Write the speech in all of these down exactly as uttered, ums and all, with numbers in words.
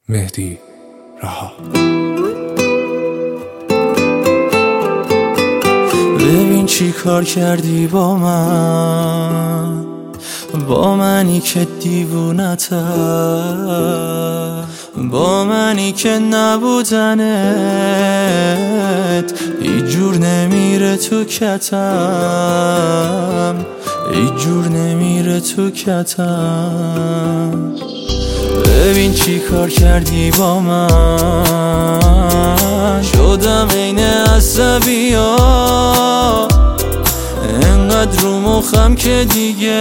مهدی رها. ببین چی کار کردی با من، با منی که دیوونتم، با منی که نبودنت هیچ جور نمیره تو کتم، هیچ جور نمیره تو کتم. ببین چی کار کردی با من، شدم عین عصبی‌ها، انقدر رو مخم که دیگه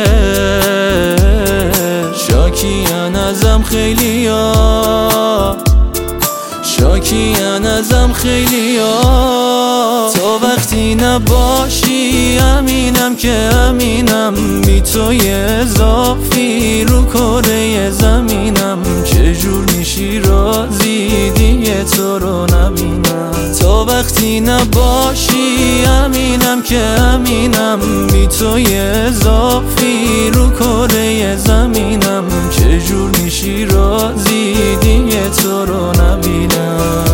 شاکیان ازم خیلیا، شاکیان ازم خیلیا. تو وقتی نباشی امینم که امینم، بی توی اضافی رو کره زمینم. چجور میشی راضی دیگه تو رو نبینم؟ تو وقتی نباشی امینم که امینم، بی توی اضافی رو کره زمینم. چجور میشی راضی دیگه تو رو نبینم؟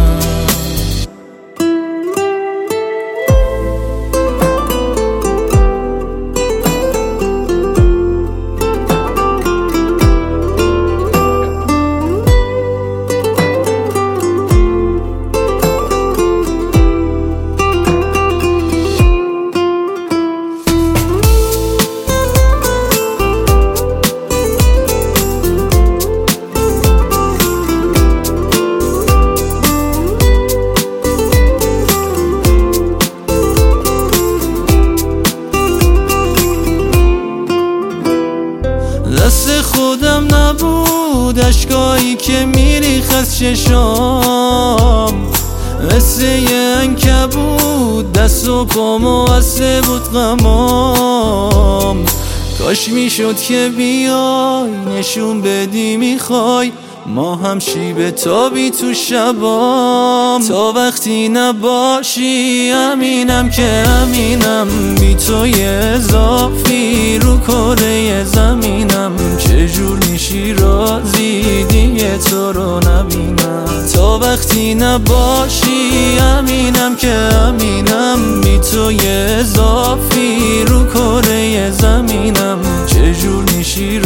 دست خودم نبود اشکایی که میریخت از چشام، مثل یه عنکبوت دست و پامو بسته بود غمام. کاش میشد که بیای نشون بدی میخوای ما هم شیب تابی تو شبام. تو وقتی نباشی امینم که امینم، بی توی اضافی رو کره زمینم. چجور میشی راضی دیگه تو رو نبینم؟ تو وقتی نباشی امینم که امینم، بی توی اضافی رو کره زمینم. چجور میشی